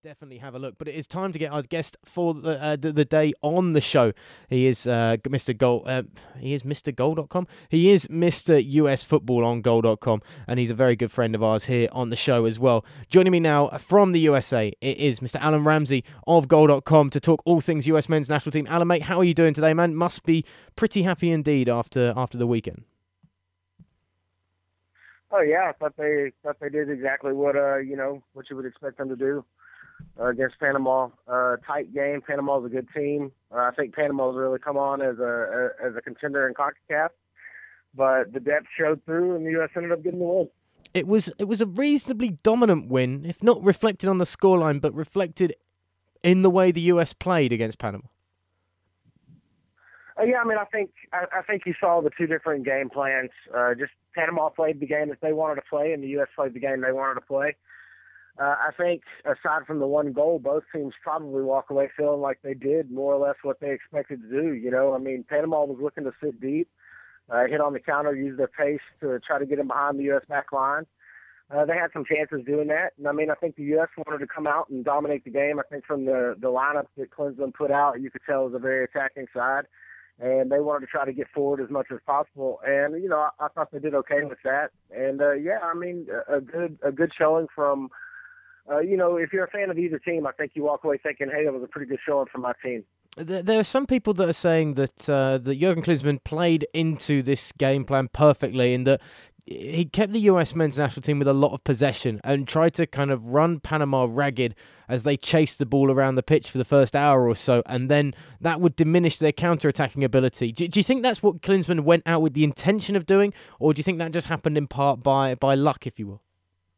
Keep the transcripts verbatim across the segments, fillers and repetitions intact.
definitely have a look. But it is time to get our guest for the uh, the, the day on the show. He is uh, Mister Goal. Uh, he is Mister Goal dot com. He is Mister U S Football on Goal dot com, and he's a very good friend of ours here on the show as well. Joining me now from the U S A, it is Mister Alan Ramsey of Goal dot com to talk all things U S men's national team. Alan, mate, how are you doing today, man? Must be pretty happy indeed after after the weekend. Oh yeah, I thought they thought they did exactly what uh you know what you would expect them to do uh, against Panama. Uh, tight game. Panama's a good team. Uh, I think Panama's really come on as a, a as a contender in CONCACAF, but the depth showed through, and the U S ended up getting the win. It was it was a reasonably dominant win, if not reflected on the scoreline, but reflected in the way the U S played against Panama. Uh, yeah, I mean, I think I, I think you saw the two different game plans. Uh, just Panama played the game that they wanted to play, and the U S played the game they wanted to play. Uh, I think, aside from the one goal, both teams probably walk away feeling like they did more or less what they expected to do. You know, I mean, Panama was looking to sit deep, uh, hit on the counter, use their pace to try to get in behind the U S back line. Uh, they had some chances doing that. And, I mean, I think the U S wanted to come out and dominate the game. I think from the, the lineup that Klinsmann put out, you could tell it was a very attacking side. And they wanted to try to get forward as much as possible. And, you know, I, I thought they did okay with that. And, uh, yeah, I mean, a, a good a good showing from, uh, you know, if you're a fan of either team, I think you walk away thinking, hey, that was a pretty good showing from my team. There are some people that are saying that uh, that Jurgen Klinsmann played into this game plan perfectly, and that he kept the U S men's national team with a lot of possession and tried to kind of run Panama ragged as they chased the ball around the pitch for the first hour or so, and then that would diminish their counter-attacking ability. Do, do you think that's what Klinsmann went out with the intention of doing, or do you think that just happened in part by, by luck, if you will?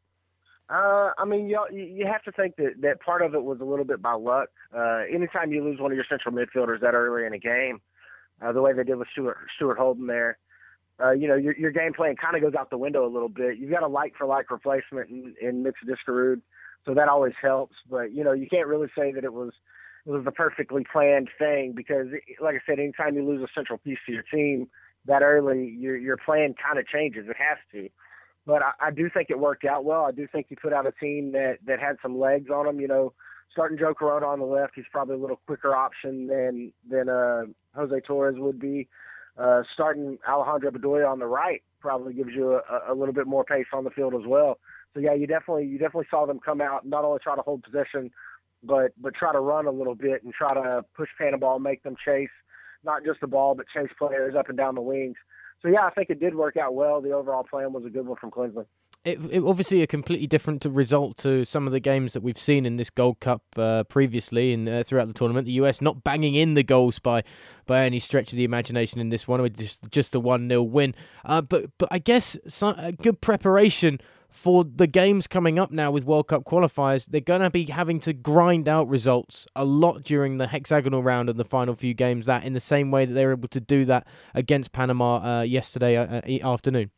Uh, I mean, you you have to think that, that part of it was a little bit by luck. Uh, anytime you lose one of your central midfielders that early in a game, uh, the way they did with Stuart, Stuart Holden there, uh, you know, your, your game plan kind of goes out the window a little bit. You've got a like-for-like replacement in, in Mitch Diskerud, so that always helps. But, you know, you can't really say that it was it was a perfectly planned thing because, like I said, anytime you lose a central piece to your team that early, your your plan kind of changes. It has to. But I, I do think it worked out well. I do think you put out a team that, that had some legs on them. You know, starting Joe Corona on the left, he's probably a little quicker option than than uh, Jose Torres would be. Uh, starting Alejandro Bedoya on the right probably gives you a, a little bit more pace on the field as well. So yeah, you definitely you definitely saw them come out and not only try to hold possession, but but try to run a little bit and try to push Panama, make them chase not just the ball but chase players up and down the wings. So yeah, I think it did work out well. The overall plan was a good one from Klinsmann. It, it obviously a completely different result to some of the games that we've seen in this Gold Cup uh, previously and uh, throughout the tournament. The U S not banging in the goals by by any stretch of the imagination in this one, with just just a one nil win. Uh, but but I guess some, a good preparation for the games coming up now with World Cup qualifiers. They're going to be having to grind out results a lot during the hexagonal round and the final few games. That in the same way that they were able to do that against Panama uh, yesterday uh, afternoon.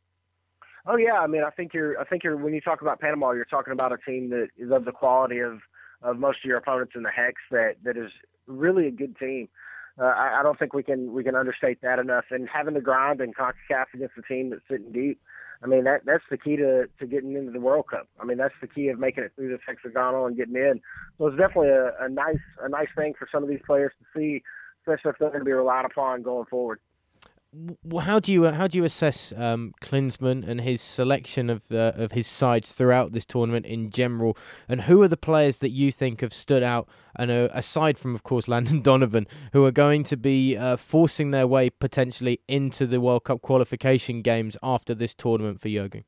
Oh yeah, I mean, I think you're. I think you're. When you talk about Panama, you're talking about a team that is of the quality of, of most of your opponents in the Hex. That that is really a good team. Uh, I, I don't think we can we can understate that enough. And having to grind in CONCACAF against a team that's sitting deep, I mean that that's the key to, to getting into the World Cup. I mean that's the key of making it through this hexagonal and getting in. So it's definitely a, a nice a nice thing for some of these players to see, especially if they're going to be relied upon going forward. How do you how do you assess um, Klinsmann and his selection of uh, of his sides throughout this tournament in general, and who are the players that you think have stood out, and uh, aside from of course Landon Donovan, who are going to be uh, forcing their way potentially into the World Cup qualification games after this tournament for Jurgen?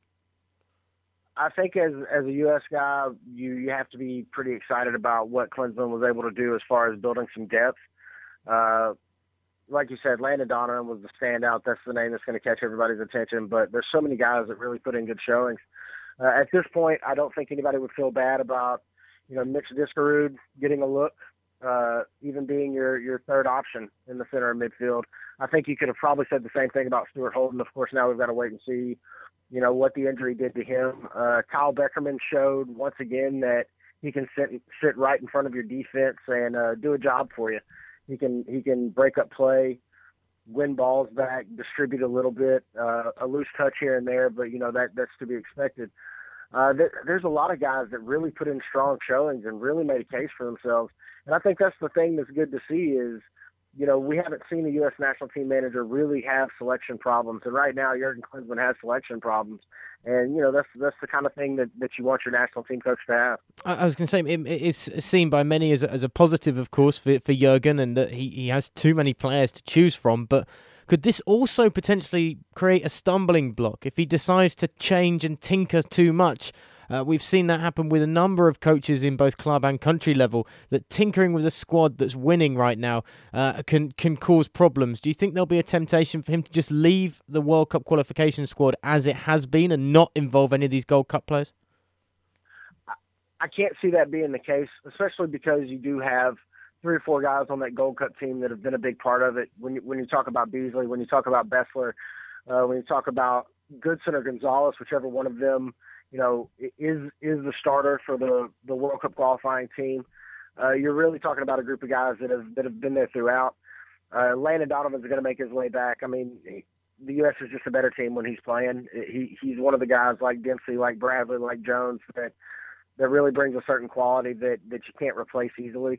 I think as as a U S guy, you you have to be pretty excited about what Klinsmann was able to do as far as building some depth. Uh, Like you said, Landon Donovan was the standout. That's the name that's going to catch everybody's attention. But there's so many guys that really put in good showings. Uh, at this point, I don't think anybody would feel bad about, you know, Mitch Diskerud getting a look, uh, even being your, your third option in the center of midfield. I think you could have probably said the same thing about Stuart Holden. Of course, now we've got to wait and see, you know, what the injury did to him. Uh, Kyle Beckerman showed once again that he can sit sit right in front of your defense and uh, do a job for you. He can he can break up play, win balls back, distribute a little bit, uh, a loose touch here and there, but you know that that's to be expected. Uh, there, there's a lot of guys that really put in strong showings and really made a case for themselves. And I think that's the thing that's good to see is, you know, we haven't seen a U S national team manager really have selection problems. And right now, Jurgen Klinsmann has selection problems. And, you know, that's that's the kind of thing that, that you want your national team coach to have. I, I was going to say, it, it's seen by many as a, as a positive, of course, for, for Jurgen, and that he, he has too many players to choose from. But could this also potentially create a stumbling block if he decides to change and tinker too much? Uh, we've seen that happen with a number of coaches in both club and country level, that tinkering with a squad that's winning right now uh, can can cause problems. Do you think there'll be a temptation for him to just leave the World Cup qualification squad as it has been and not involve any of these Gold Cup players? I can't see that being the case, especially because you do have three or four guys on that Gold Cup team that have been a big part of it. When you, when you talk about Beasley, when you talk about Bessler, uh, when you talk about Goodson or Gonzalez, whichever one of them, you know, is is the starter for the, the World Cup qualifying team. Uh, you're really talking about a group of guys that have that have been there throughout. Uh, Landon Donovan's going to make his way back. I mean, the U S is just a better team when he's playing. He he's one of the guys like Dempsey, like Bradley, like Jones that that really brings a certain quality that that you can't replace easily.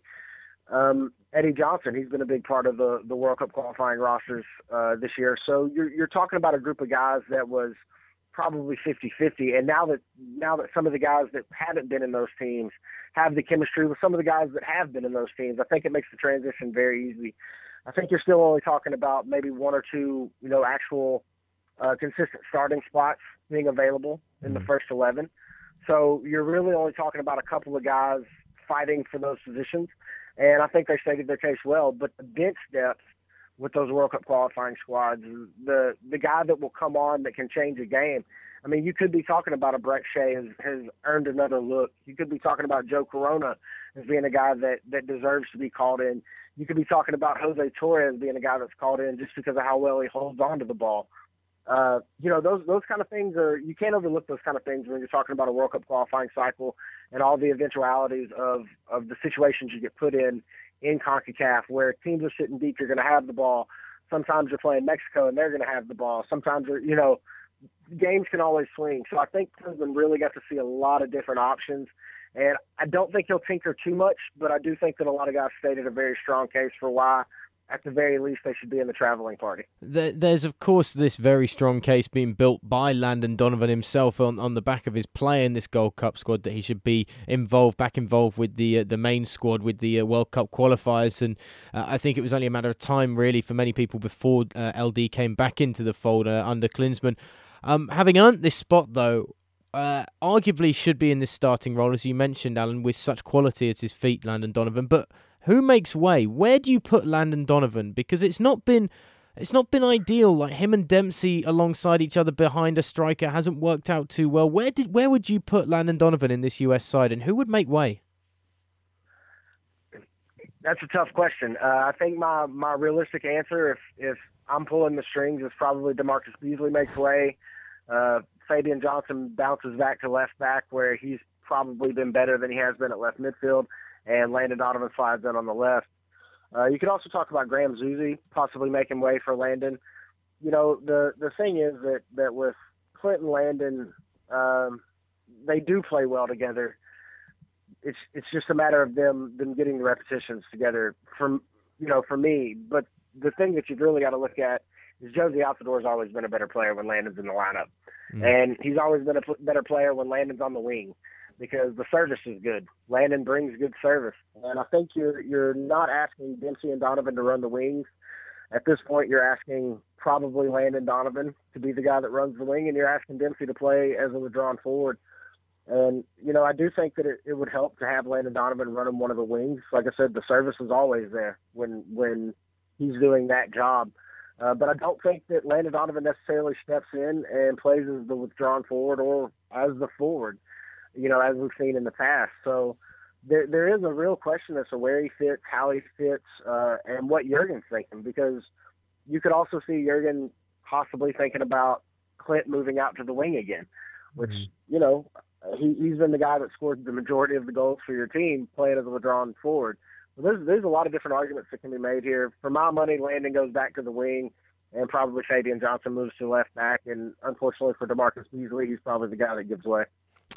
Um, Eddie Johnson, he's been a big part of the the World Cup qualifying rosters uh, this year. So you're you're talking about a group of guys that was probably fifty-fifty. And now that now that some of the guys that haven't been in those teams have the chemistry with some of the guys that have been in those teams, I think it makes the transition very easy. I think you're still only talking about maybe one or two, you know, actual uh, consistent starting spots being available in the first eleven. So you're really only talking about a couple of guys fighting for those positions. And I think they stated their case well. But the bench depth with those World Cup qualifying squads, the the guy that will come on that can change a game. I mean, you could be talking about a Brett Shea has, has earned another look. You could be talking about Joe Corona as being a guy that, that deserves to be called in. You could be talking about Jose Torres being a guy that's called in just because of how well he holds on to the ball. Uh, you know, those those kind of things are, you can't overlook those kind of things when you're talking about a World Cup qualifying cycle and all the eventualities of, of the situations you get put in in CONCACAF, where teams are sitting deep, you're going to have the ball. Sometimes you're playing Mexico and they're going to have the ball. Sometimes, you know, games can always swing. So I think Klinsmann really got to see a lot of different options. And I don't think he'll tinker too much, but I do think that a lot of guys stated a very strong case for why, at the very least, they should be in the traveling party. There's, of course, this very strong case being built by Landon Donovan himself on, on the back of his play in this Gold Cup squad, that he should be involved, back involved with the uh, the main squad, with the uh, World Cup qualifiers. And uh, I think it was only a matter of time, really, for many people before uh, L D came back into the fold uh, under Klinsmann. Um, having earned this spot, though, uh, arguably should be in this starting role, as you mentioned, Alan, with such quality at his feet, Landon Donovan. But who makes way? Where do you put Landon Donovan? Because it's not been it's not been ideal. Like, him and Dempsey alongside each other behind a striker hasn't worked out too well. Where did where would you put Landon Donovan in this U S side, and who would make way? That's a tough question. Uh, I think my, my realistic answer, if if I'm pulling the strings, is probably DeMarcus Beasley makes way. Uh, Fabian Johnson bounces back to left back, where he's probably been better than he has been at left midfield, and Landon Donovan slides in on the left. Uh, you could also talk about Graham Zusi possibly making way for Landon. You know, the the thing is that, that with Clint and Landon, um, they do play well together. It's it's just a matter of them them getting the repetitions together. From you know, for me, but the thing that you've really got to look at is Josie Altidore has always been a better player when Landon's in the lineup, mm. and he's always been a p- better player when Landon's on the wing, because the service is good. Landon brings good service. And I think you're you're not asking Dempsey and Donovan to run the wings. At this point, you're asking probably Landon Donovan to be the guy that runs the wing, and you're asking Dempsey to play as a withdrawn forward. And, you know, I do think that it, it would help to have Landon Donovan running one of the wings. Like I said, the service is always there when when he's doing that job. Uh, but I don't think that Landon Donovan necessarily steps in and plays as the withdrawn forward or as the forward, you know, as we've seen in the past. So there there is a real question as to where he fits, how he fits, uh, and what Jurgen's thinking, because you could also see Jurgen possibly thinking about Clint moving out to the wing again, which, mm-hmm. you know, he, he's been the guy that scored the majority of the goals for your team playing as a withdrawn forward. So there's, there's a lot of different arguments that can be made here. For my money, Landon goes back to the wing, and probably Fabian Johnson moves to left back. And unfortunately for DeMarcus Beasley, he's probably the guy that gives way.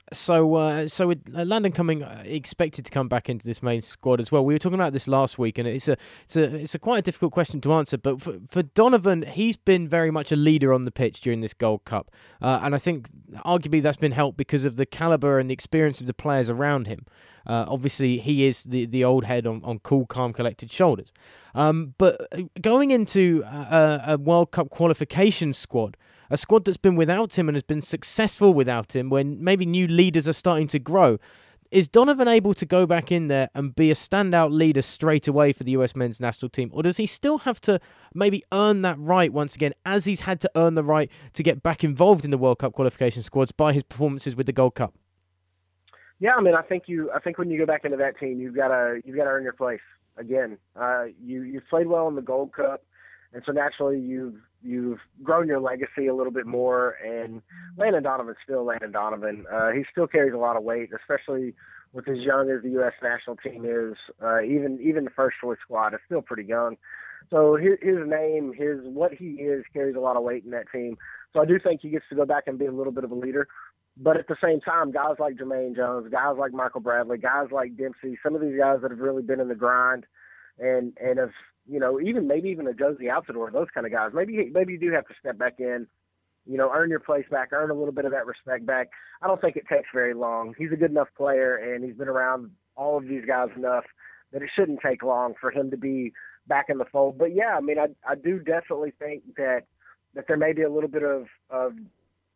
So, uh, so with uh, Landon coming, uh, expected to come back into this main squad as well. We were talking about this last week, and it's a, it's a, it's a quite a difficult question to answer. But for, for Donovan, he's been very much a leader on the pitch during this Gold Cup, uh, and I think arguably that's been helped because of the caliber and the experience of the players around him. Uh, obviously, he is the, the old head on, on cool, calm, collected shoulders. Um, but going into a, a World Cup qualification squad, a squad that's been without him and has been successful without him when maybe new leaders are starting to grow. Is Donovan able to go back in there and be a standout leader straight away for the U S men's national team? Or does he still have to maybe earn that right once again, as he's had to earn the right to get back involved in the World Cup qualification squads by his performances with the Gold Cup? Yeah, I mean, I think you. I think when you go back into that team, you've got to you've got to earn your place again. Uh, you you've played well in the Gold Cup, and so naturally you've you've grown your legacy a little bit more. And Landon Donovan's still Landon Donovan. Uh, he still carries a lot of weight, especially with as young as the U S national team is. Uh, even even the first choice squad is still pretty young. So his, his name, his what he is, carries a lot of weight in that team. So I do think he gets to go back and be a little bit of a leader. But at the same time, guys like Jermaine Jones, guys like Michael Bradley, guys like Dempsey, some of these guys that have really been in the grind and and have, you know, even maybe even a Josie Altidore, those kind of guys, maybe maybe you do have to step back in, you know, earn your place back, earn a little bit of that respect back. I don't think it takes very long. He's a good enough player, and he's been around all of these guys enough that it shouldn't take long for him to be back in the fold. But, yeah, I mean, I, I do definitely think that that there may be a little bit of, of –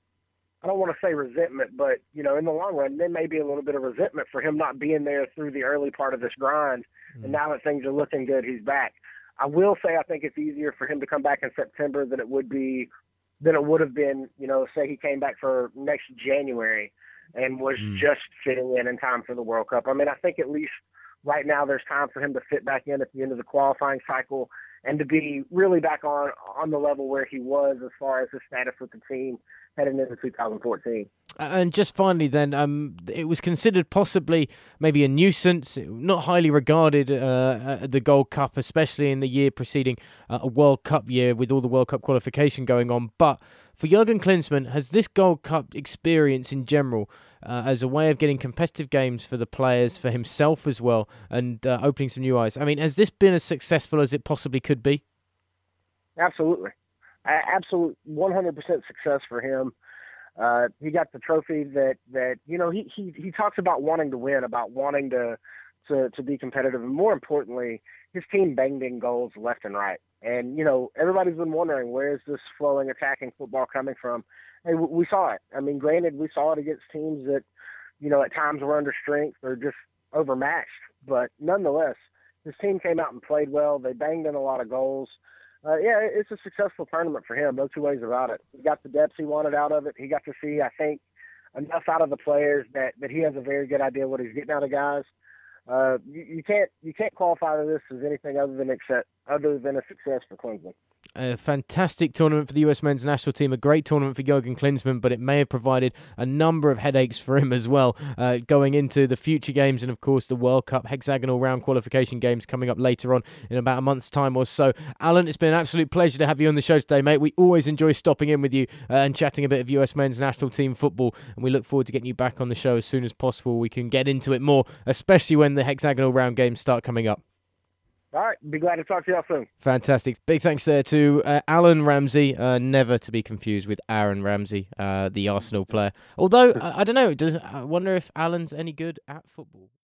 I don't want to say resentment, but, you know, in the long run, there may be a little bit of resentment for him not being there through the early part of this grind. Mm. And now that things are looking good, he's back. I will say I think it's easier for him to come back in September than it would be, than it would have been, you know, say he came back for next January and was mm. just fitting in in time for the World Cup. I mean, I think at least right now there's time for him to fit back in at the end of the qualifying cycle and to be really back on, on the level where he was as far as his status with the team heading into two thousand fourteen. And just finally then, um, it was considered possibly maybe a nuisance, not highly regarded, uh, at the Gold Cup, especially in the year preceding uh, a World Cup year with all the World Cup qualification going on. But for Jurgen Klinsmann, has this Gold Cup experience in general, uh, as a way of getting competitive games for the players, for himself as well, and uh, opening some new eyes, I mean, has this been as successful as it possibly could be? Absolutely. Absolute one hundred percent success for him. Uh, he got the trophy that, that you know, he, he, he talks about wanting to win, about wanting to, to, to be competitive. And more importantly, his team banged in goals left and right. And, you know, everybody's been wondering, where is this flowing attacking football coming from? And we saw it. I mean, granted, we saw it against teams that, you know, at times were under strength or just overmatched. But nonetheless, his team came out and played well. They banged in a lot of goals. Uh, yeah, it's a successful tournament for him, no two ways about it. He got the depth he wanted out of it. He got to see, I think, enough out of the players that, that he has a very good idea what he's getting out of guys. Uh, you, you can't you can't qualify this as anything other than accept, other than a success for Klinsmann. A fantastic tournament for the U S men's national team, a great tournament for Jurgen Klinsmann, but it may have provided a number of headaches for him as well, uh, going into the future games and, of course, the World Cup hexagonal round qualification games coming up later on in about a month's time or so. Alan, it's been an absolute pleasure to have you on the show today, mate. We always enjoy stopping in with you uh, and chatting a bit of U S men's national team football, and we look forward to getting you back on the show as soon as possible. We can get into it more, especially when the hexagonal round games start coming up. All right. Be glad to talk to you all soon. Fantastic. Big thanks there to uh, Alan Ramsey, uh, never to be confused with Aaron Ramsey, uh, the Arsenal player. Although, I, I don't know, does, I wonder if Alan's any good at football.